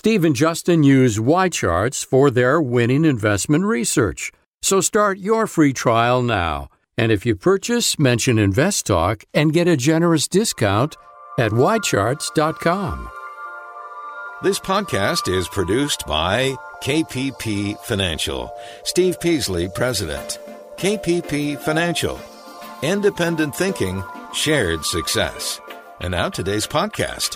Steve and Justin use Y-charts for their winning investment research. So start your free trial now. And if you purchase, mention InvestTalk and get a generous discount at ycharts.com. This podcast is produced by KPP Financial. Steve Peasley, President. KPP Financial. Independent thinking, shared success. And now today's podcast.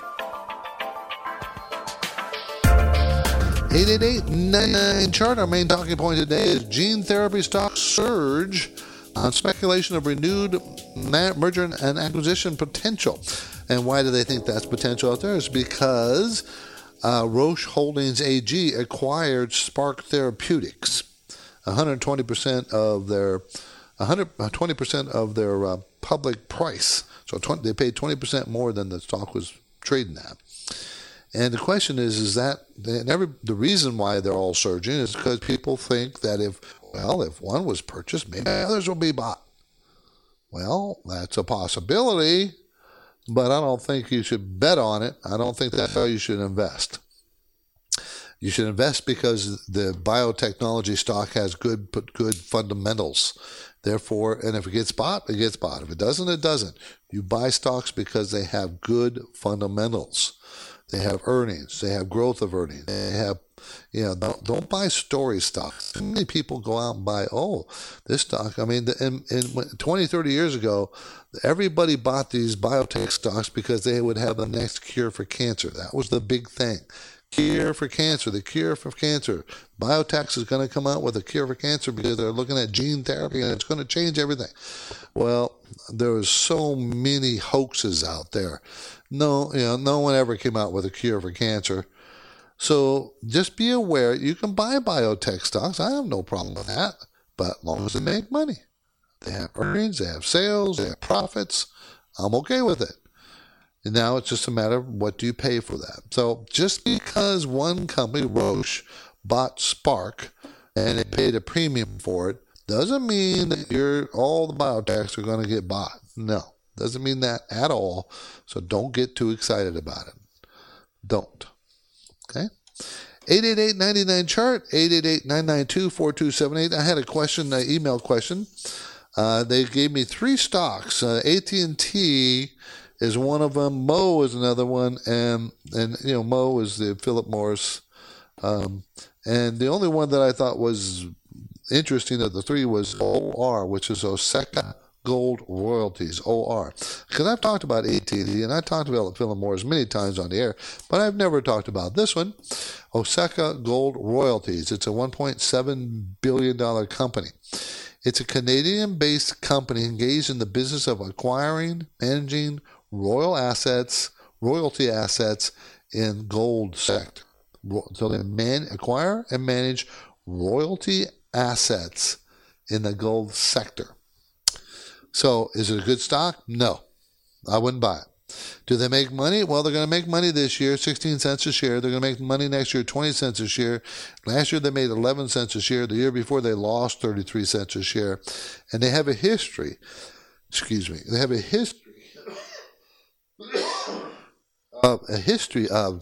888-99-CHART. Our main talking point today is gene therapy stocks surge on speculation of renewed merger and acquisition potential. And why do they think that's potential out there? It's because Roche Holdings AG acquired Spark Therapeutics. 120% of their public price. So they paid 20% more than the stock was trading at. And the question is that the reason why they're all surging is because people think that if one was purchased, maybe others will be bought. Well, that's a possibility, but I don't think you should bet on it. I don't think that's how you should invest. You should invest because the biotechnology stock has good fundamentals. Therefore, and if it gets bought, it gets bought. If it doesn't, it doesn't. You buy stocks because they have good fundamentals. They have earnings. They have growth of earnings. They have, don't buy story stocks. Too many people go out and buy, this stock. I mean, in 20, 30 years ago, everybody bought these biotech stocks because they would have the next cure for cancer. That was the big thing. Cure for cancer, the cure for cancer. Biotech is going to come out with a cure for cancer because they're looking at gene therapy and it's going to change everything. Well, there was so many hoaxes out there. No one ever came out with a cure for cancer. So just be aware, you can buy biotech stocks. I have no problem with that, but as long as they make money. They have earnings, they have sales, they have profits. I'm okay with it. And now it's just a matter of what do you pay for that. So just because one company, Roche, bought Spark and it paid a premium for it, doesn't mean that all the biotechs are going to get bought. No, doesn't mean that at all. So don't get too excited about it. Don't. Okay? 888-99-CHART, 888-992-4278. I had a question, an email question. They gave me 3 stocks. AT&T is one of them. Mo is another one, and Mo is the Philip Morris. And the only one that I thought was interesting of the 3 was OR, which is Osaka Gold Royalties, OR. Because I've talked about AT&T and I've talked about Philip Morris many times on the air, but I've never talked about this one, Osaka Gold Royalties. It's a $1.7 billion company. It's a Canadian-based company engaged in the business of acquiring, managing royalty assets in gold sector. So they acquire and manage royalty assets in the gold sector. So is it a good stock? No, I wouldn't buy it. Do they make money? Well, they're going to make money this year, 16 cents a share. They're going to make money next year, 20 cents a share. Last year they made 11 cents a share. The year before they lost 33 cents a share. And they have a history. They have a history of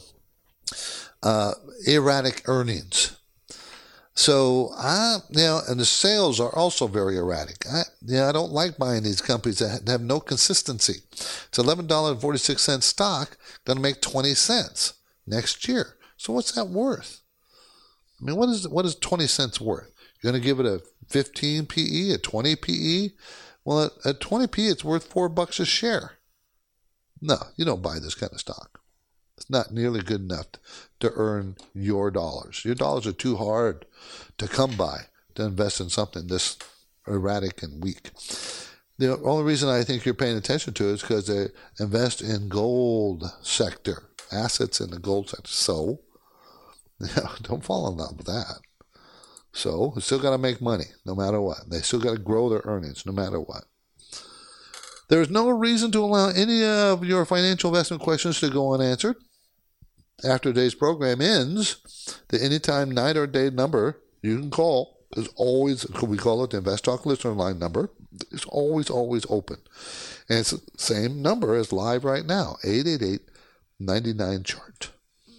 erratic earnings. So, and the sales are also very erratic. I don't like buying these companies that have no consistency. It's $11.46 stock, going to make 20 cents next year. So what's that worth? I mean, what is 20 cents worth? You're going to give it a 15 PE, a 20 PE? Well, at 20 PE, it's worth $4 a share. No, you don't buy this kind of stock. It's not nearly good enough to earn your dollars. Your dollars are too hard to come by to invest in something this erratic and weak. The only reason I think you're paying attention to it is because they invest in gold sector, assets in the gold sector. So, don't fall in love with that. So, it's still got to make money no matter what. They still got to grow their earnings no matter what. There is no reason to allow any of your financial investment questions to go unanswered. After today's program ends, the anytime night or day number you can call is always, we call it the Invest Talk listener line number. It's always open. And it's the same number as live right now, 888-99-CHART.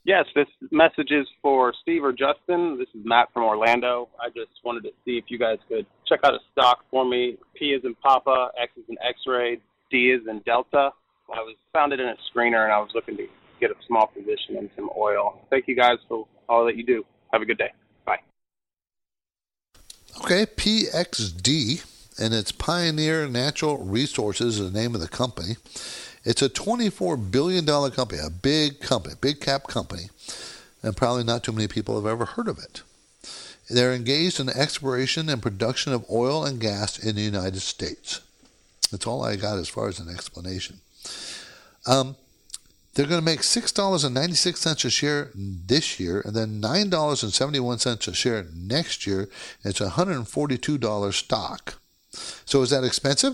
Yes, this message is for Steve or Justin. This is Matt from Orlando. I just wanted to see if you guys could check out a stock for me. P is in Papa, X is in X-ray, D is in Delta. I found it in a screener, and I was looking to get a small position in some oil. Thank you guys for all that you do. Have a good day. Bye. Okay, PXD, and it's Pioneer Natural Resources is the name of the company. It's a $24 billion company, a big company, big cap company, and probably not too many people have ever heard of it. They're engaged in the exploration and production of oil and gas in the United States. That's all I got as far as an explanation. They're going to make $6.96 a share this year, and then $9.71 a share next year. It's a $142 stock. So is that expensive?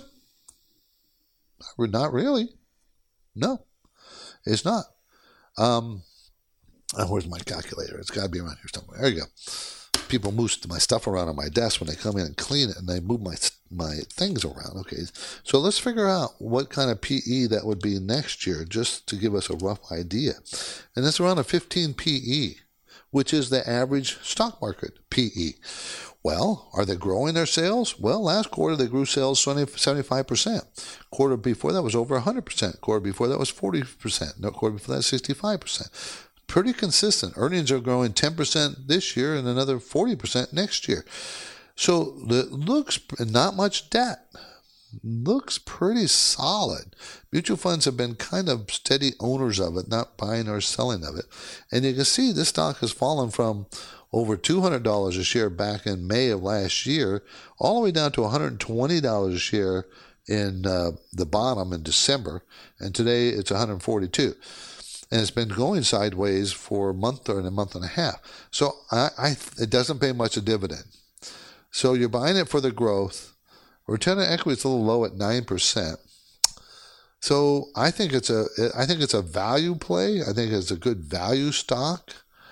Not really. No, it's not. Where's my calculator? It's got to be around here somewhere. There you go. People move my stuff around on my desk when they come in and clean it, and they move my things around. Okay, so let's figure out what kind of PE that would be next year, just to give us a rough idea. And it's around a 15 PE, which is the average stock market PE. Well, are they growing their sales? Well, last quarter they grew sales 75%. Quarter before that was over 100%. Quarter before that was 40%. No, quarter before that 65%. Pretty consistent. Earnings are growing 10% this year and another 40% next year. So it looks not much debt. Looks pretty solid. Mutual funds have been kind of steady owners of it, not buying or selling of it. And you can see this stock has fallen from over $200 a share back in May of last year, all the way down to $120 a share in the bottom in December. And today it's $142. And it's been going sideways for a month or a month and a half. So it doesn't pay much a dividend. So you're buying it for the growth. Return on equity is a little low at 9%. So I think it's a value play. I think it's a good value stock.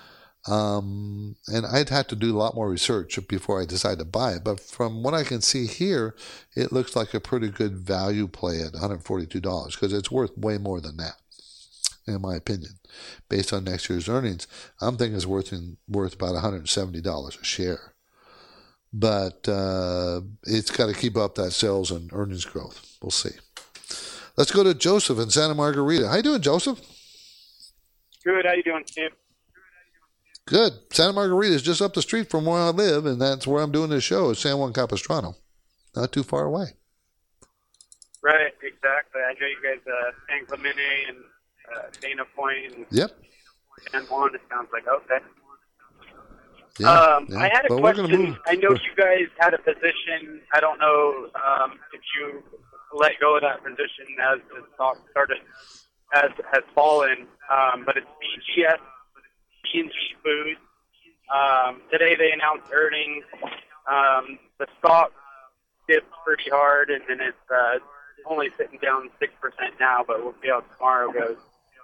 And I'd have to do a lot more research before I decide to buy it. But from what I can see here, it looks like a pretty good value play at $142 because it's worth way more than that, in my opinion. Based on next year's earnings, I'm thinking it's worth about $170 a share. But it's got to keep up that sales and earnings growth. We'll see. Let's go to Joseph in Santa Margarita. How you doing, Joseph? Good. How you doing, Steve? Good. Santa Margarita is just up the street from where I live, and that's where I'm doing this show, is San Juan Capistrano. Not too far away. Right, exactly. I know you guys, San Clemente and Dana Point and Yep. San Juan, it sounds like. Okay. Yeah, I had a question. I know you guys had a position. I don't know if you let go of that position as the stock has fallen, but it's BGS, B&G Foods. Today they announced earnings. The stock dipped pretty hard, and then it's only sitting down 6% now, but we'll see how tomorrow goes.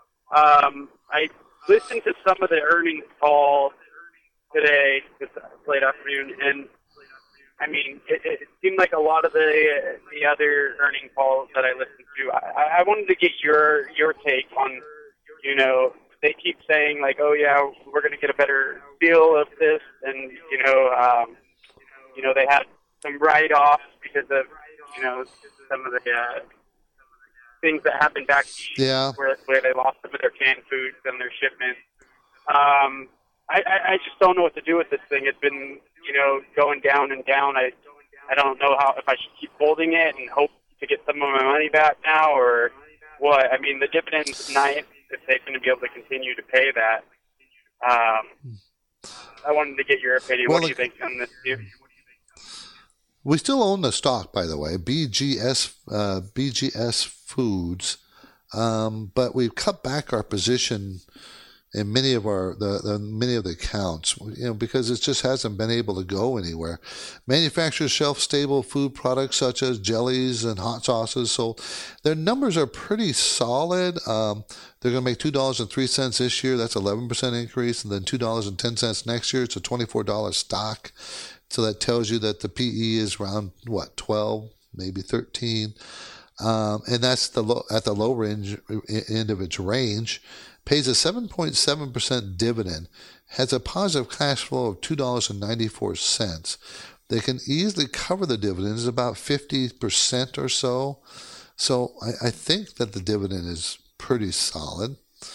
I listened to some of the earnings calls today, this late afternoon, and I mean, it seemed like a lot of the other earnings calls that I listened to. I wanted to get your take on, you know, they keep saying like, oh yeah, we're going to get a better feel of this, and you know, they had some write-offs because of, you know, some of the things that happened back east, where they lost some of their canned foods and their shipments. I just don't know what to do with this thing. It's been, you know, going down and down. I don't know if I should keep holding it and hope to get some of my money back now or what. I mean, the dividend's nice if they're going to be able to continue to pay that. I wanted to get your opinion. What do you think on this, Steve? We still own the stock, by the way, BGS Foods, but we've cut back our position in many of many of the accounts, you know, because it just hasn't been able to go anywhere. Manufacturers shelf-stable food products such as jellies and hot sauces, so their numbers are pretty solid. They're going to make $2.03 this year. That's 11% increase, and then $2.10 next year. It's a $24 stock. So that tells you that the PE is around, 12, maybe 13. And that's at the low range end of its range. pays a 7.7% dividend, has a positive cash flow of $2.94. They can easily cover the dividends, about 50% or so. So I think that the dividend is pretty solid.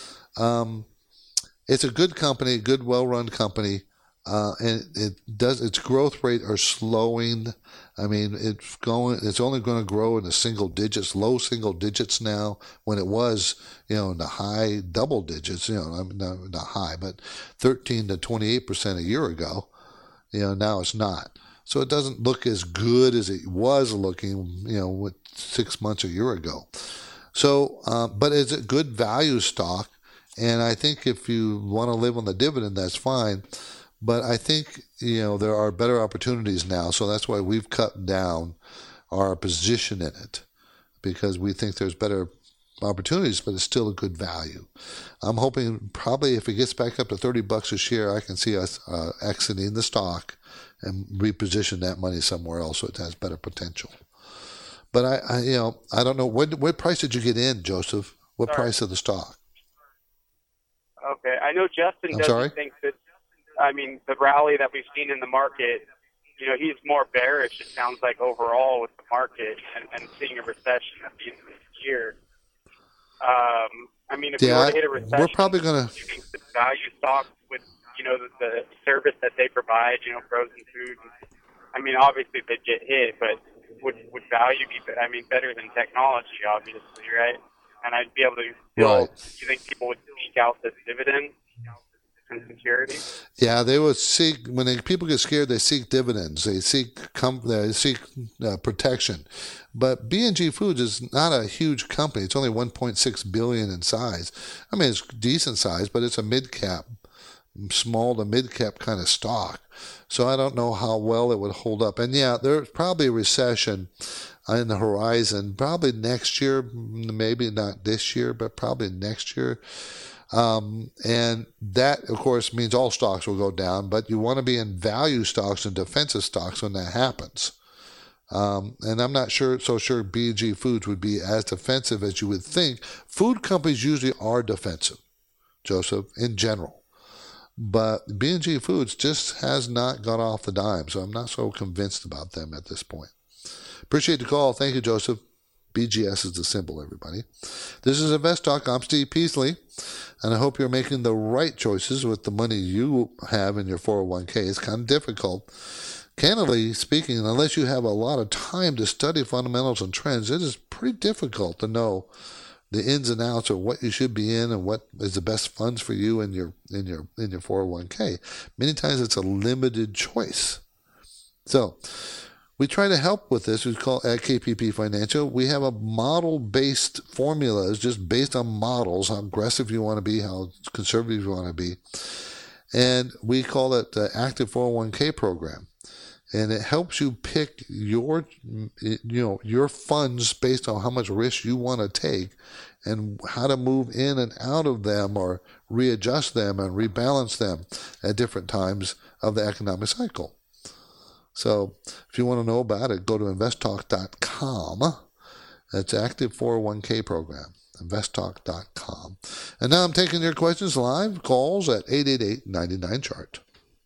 It's a good company, good, well-run company, and its growth rate are slowing. I mean, it's only going to grow in the single digits, low single digits now, when it was, in the high double digits, not high, but 13 to 28% a year ago. Now it's not. So it doesn't look as good as it was looking, 6 months a year ago. So, but it's a good value stock. And I think if you want to live on the dividend, that's fine. But I think, there are better opportunities now. So that's why we've cut down our position in it, because we think there's better opportunities, but it's still a good value. I'm hoping probably if it gets back up to $30 a share, I can see us exiting the stock and reposition that money somewhere else so it has better potential. But I don't know. What price did you get in, Joseph? What price of the stock? Okay, I know Justin doesn't think that. The rally that we've seen in the market, he's more bearish. It sounds like overall with the market and seeing a recession at the end of this year. If we were to hit a recession, we're probably going to. Do you think the value stocks with the service that they provide, frozen food? Obviously they'd get hit, but would value be better than technology, obviously, right? And I'd be able to still. Right. Do you think people would seek out this dividend and security? Yeah, they would seek. When people get scared, they seek dividends. They seek protection. But B&G Foods is not a huge company. It's only $1.6 billion in size. It's decent size, but it's a mid-cap, small to mid-cap kind of stock. So I don't know how well it would hold up. And yeah, there's probably a recession in the horizon, probably next year, maybe not this year, but probably next year. And that, of course, means all stocks will go down, but you want to be in value stocks and defensive stocks when that happens. And I'm not so sure B&G Foods would be as defensive as you would think. Food companies usually are defensive, Joseph, in general. But B&G Foods just has not got off the dime, so I'm not so convinced about them at this point. Appreciate the call. Thank you, Joseph. BGS is the symbol, everybody. This is Invest Talk. I'm Steve Peasley, and I hope you're making the right choices with the money you have in your 401k. It's kind of difficult. Candidly speaking, unless you have a lot of time to study fundamentals and trends, it is pretty difficult to know the ins and outs of what you should be in and what is the best funds for you in your 401k. Many times it's a limited choice. So we try to help with this. We call at KPP Financial. We have a model-based formulas, just based on models, how aggressive you want to be, how conservative you want to be. And we call it the Active 401k program. And it helps you pick your funds based on how much risk you want to take and how to move in and out of them or readjust them and rebalance them at different times of the economic cycle. So if you want to know about it, go to investtalk.com. That's Active 401k program, investtalk.com. And now I'm taking your questions live, calls at 888-99-CHART.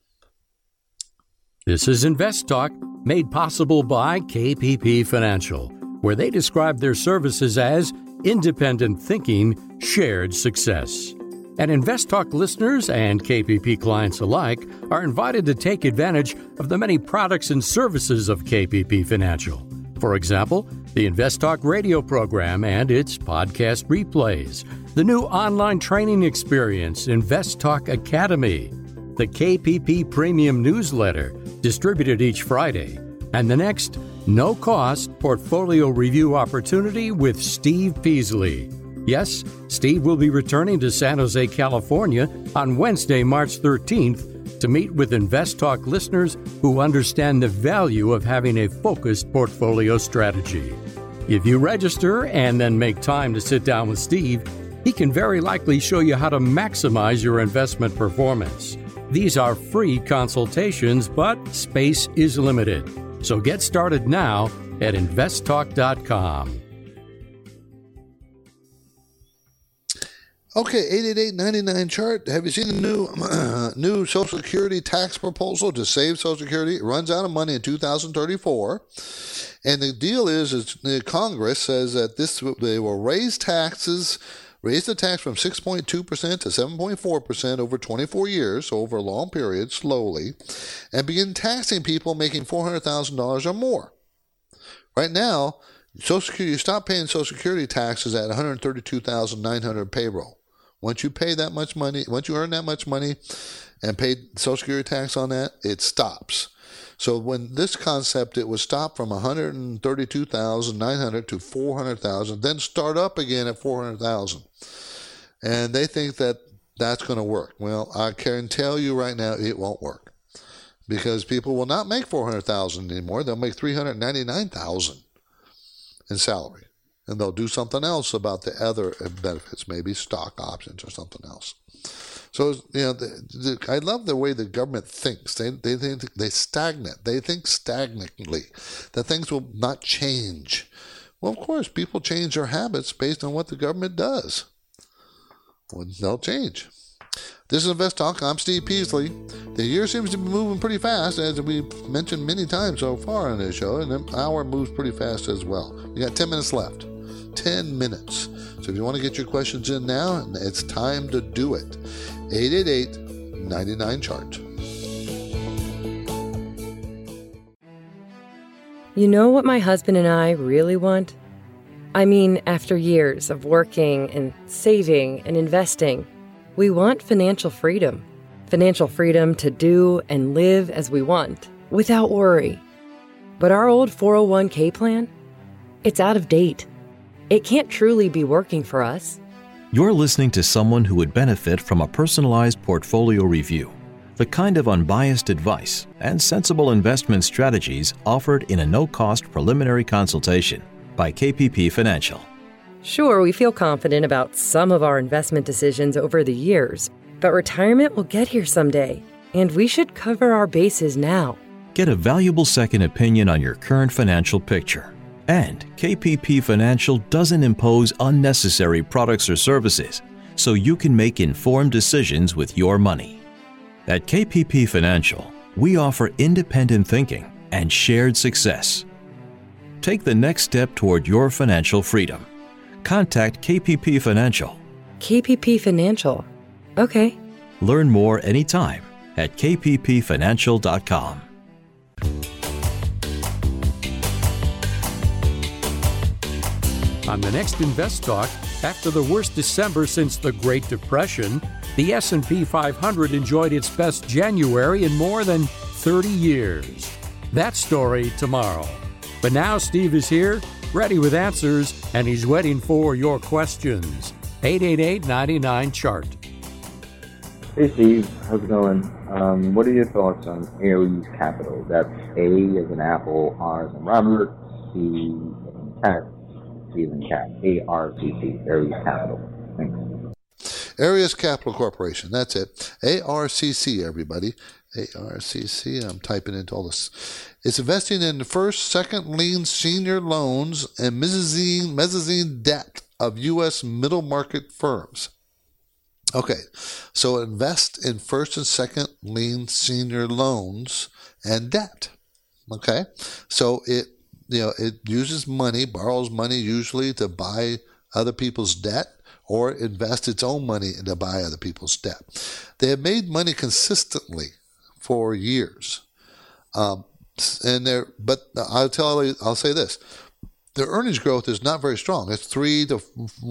This is Invest Talk, made possible by KPP Financial, where they describe their services as independent thinking, shared success. And Invest Talk listeners and KPP clients alike are invited to take advantage of the many products and services of KPP Financial. For example, the Invest Talk radio program and its podcast replays, the new online training experience, Invest Talk Academy, the KPP Premium newsletter, distributed each Friday, and the next no-cost portfolio review opportunity with Steve Peasley. Yes, Steve will be returning to San Jose, California on Wednesday, March 13th to meet with Invest Talk listeners who understand the value of having a focused portfolio strategy. If you register and then make time to sit down with Steve, he can very likely show you how to maximize your investment performance. These are free consultations, but space is limited. So get started now at investtalk.com. Okay, 888-99-CHART. Have you seen the new Social Security tax proposal to save Social Security? It runs out of money in 2034. And the deal is the Congress says that they will raise the tax from 6.2% to 7.4% over 24 years, so over a long period, slowly, and begin taxing people making $400,000 or more. Right now, Social Security, you stop paying Social Security taxes at $132,900 payroll. Once you pay that much money, once you earn that much money and pay Social Security tax on that, it stops. So when this concept, it was stopped from $132,900 to $400,000, then start up again at $400,000. And they think that that's going to work. Well, I can tell you right now it won't work, because people will not make $400,000 anymore. They'll make $399,000 in salary. And they'll do something else about the other benefits, maybe stock options or something else. So, I love the way the government thinks. They think they stagnate. They think stagnantly, that things will not change. Well, of course, people change their habits based on what the government does. Well, they'll change. This is Invest Talk. I'm Steve Peasley. The year seems to be moving pretty fast, as we've mentioned many times so far on this show, and the hour moves pretty fast as well. We got 10 minutes left. 10 minutes. So if you want to get your questions in now, it's time to do it. 888-99-CHART. You know what my husband and I really want? I mean, after years of working and saving and investing, we want financial freedom. Financial freedom to do and live as we want, without worry. But our old 401k plan? It's out of date. It can't truly be working for us. You're listening to someone who would benefit from a personalized portfolio review, the kind of unbiased advice and sensible investment strategies offered in a no-cost preliminary consultation by KPP Financial. Sure, we feel confident about some of our investment decisions over the years, but retirement will get here someday, and we should cover our bases now. Get a valuable second opinion on your current financial picture. And KPP Financial doesn't impose unnecessary products or services, so you can make informed decisions with your money. At KPP Financial, we offer independent thinking and shared success. Take the next step toward your financial freedom. Contact KPP Financial. KPP Financial. Okay. Learn more anytime at kppfinancial.com. On the next Invest Talk, after the worst December since the Great Depression, the S&P 500 enjoyed its best January in more than 30 years. That story tomorrow. But now Steve is here, ready with answers, and he's waiting for your questions. 888-99-CHART. Hey Steve, how's it going? What are your thoughts on Ares Capital? That's A as in Apple, R as in Robert, C as in cat, C as in cat, ARCC, Ares Capital. Thanks. Ares Capital Corporation, that's it. ARCC, everybody. ARCC, I'm typing into all this. It's investing in the first, second lien senior loans and mezzanine debt of U.S. middle market firms. Okay, so invest in first and second lien senior loans and debt. Okay, so it uses money, borrows money usually to buy other people's debt, or invest its own money to buy other people's debt. They have made money consistently for years, but I'll say this: their earnings growth is not very strong. It's 1 to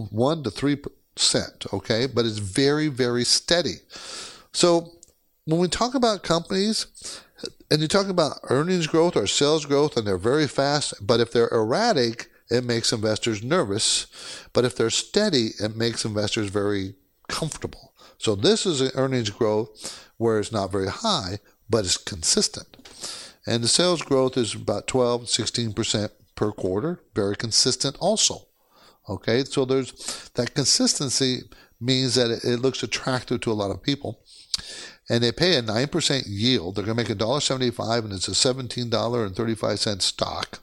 3%, okay, but it's very, very steady. So when we talk about companies, and you talk about earnings growth or sales growth, and they're very fast, but if they're erratic, it makes investors nervous. But if they're steady, it makes investors very comfortable. So this is an earnings growth where it's not very high, but it's consistent. And the sales growth is about 12, 16% per quarter, very consistent also. Okay, so there's that consistency means that it looks attractive to a lot of people. And they pay a 9% yield. They're going to make $1.75, and it's a $17.35 stock,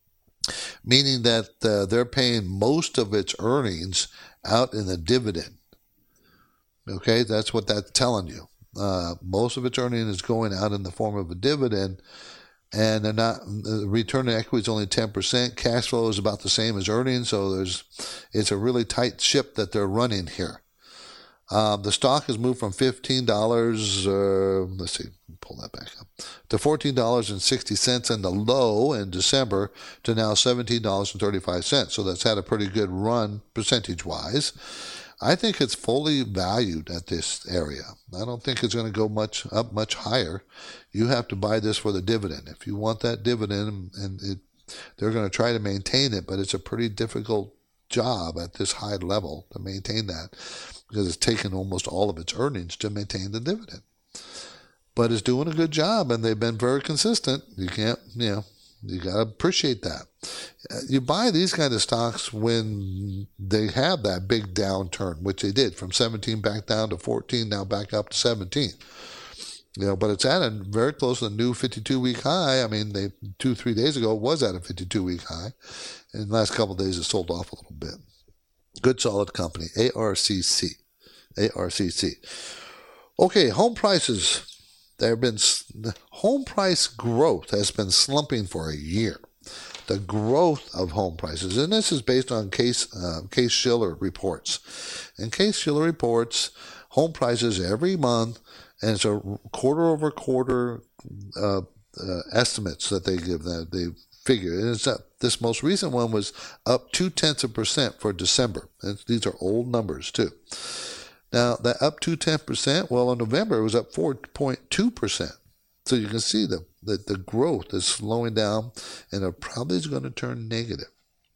meaning that they're paying most of its earnings out in the dividend. Okay, that's what that's telling you. Most of its earning is going out in the form of a dividend, and they're not. The return on equity is only 10%. Cash flow is about the same as earnings, so it's a really tight ship that they're running here. The stock has moved from $15. Let's see, pull that back up to $14.60 in the low in December to now $17.35. So that's had a pretty good run percentage-wise. I think it's fully valued at this area. I don't think it's going to go much higher. You have to buy this for the dividend. If you want that dividend, they're going to try to maintain it, but it's a pretty difficult job at this high level to maintain that because it's taken almost all of its earnings to maintain the dividend. But it's doing a good job, and they've been very consistent. You got to appreciate that. You buy these kind of stocks when they have that big downturn, which they did from 17 back down to 14, now back up to 17. But it's at a very close to the new 52-week high. I mean, 2-3 days ago, it was at a 52-week high. In the last couple of days, it sold off a little bit. Good, solid company, ARCC. Okay, home prices. Home price growth has been slumping for a year. The growth of home prices, and this is based on Case-Shiller reports. And Case-Shiller reports home prices every month, and it's a quarter-over-quarter estimates that they give. That they figure. And it's this most recent one was up 0.2% for December. And these are old numbers too. Now, that up 0.2%, well, in November, it was up 4.2%. So you can see that the growth is slowing down, and it probably is going to turn negative.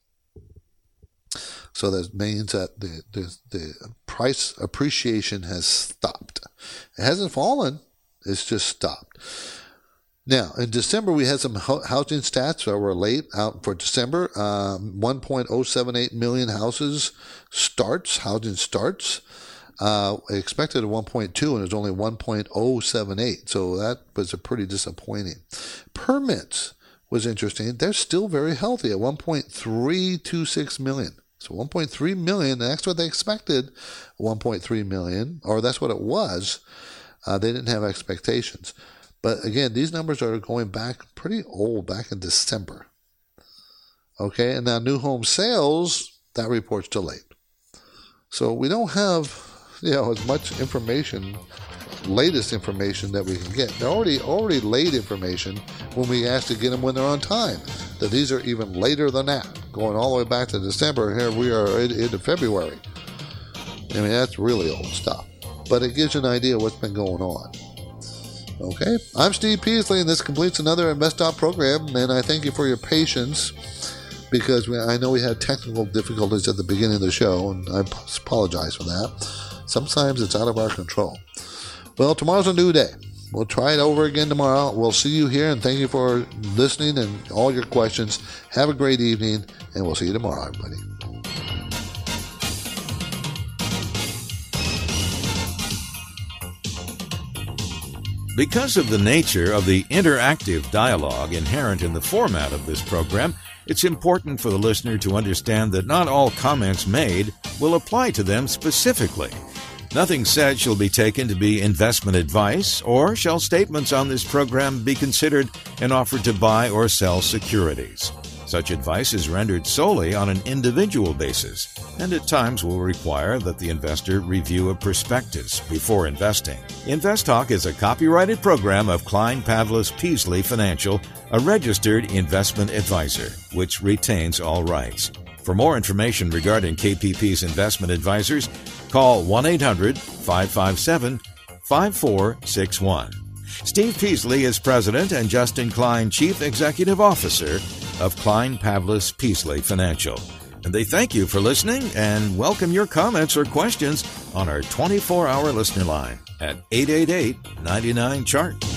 So that means that the price appreciation has stopped. It hasn't fallen. It's just stopped. Now, in December, we had some housing stats that were late out for December. 1.078 million housing starts. Expected at 1.2, and it was only 1.078. So that was a pretty disappointing. Permits was interesting. They're still very healthy at 1.326 million. So 1.3 million, that's what they expected, 1.3 million, or that's what it was. They didn't have expectations. But again, these numbers are going back pretty old, back in December. Okay, and now new home sales, that report's delayed. So we don't have, as much information, latest information that we can get. They're already late information when we ask to get them when they're on time. That these are even later than that, going all the way back to December. Here we are into February. I mean, that's really old stuff. But it gives you an idea of what's been going on. Okay, I'm Steve Peasley, and this completes another InvestTalk program, and I thank you for your patience, because I know we had technical difficulties at the beginning of the show, and I apologize for that. Sometimes it's out of our control. Well, tomorrow's a new day. We'll try it over again tomorrow. We'll see you here, and thank you for listening and all your questions. Have a great evening, and we'll see you tomorrow, everybody. Because of the nature of the interactive dialogue inherent in the format of this program, it's important for the listener to understand that not all comments made will apply to them specifically. Nothing said shall be taken to be investment advice, or shall statements on this program be considered an offer to buy or sell securities. Such advice is rendered solely on an individual basis, and at times will require that the investor review a prospectus before investing. InvestTalk is a copyrighted program of Klein Pavlis Peasley Financial, a registered investment advisor, which retains all rights. For more information regarding KPP's investment advisors, call 1-800-557-5461. Steve Peasley is President and Justin Klein Chief Executive Officer of Klein Pavlis Peasley Financial. And they thank you for listening and welcome your comments or questions on our 24-hour listener line at 888-99-CHART.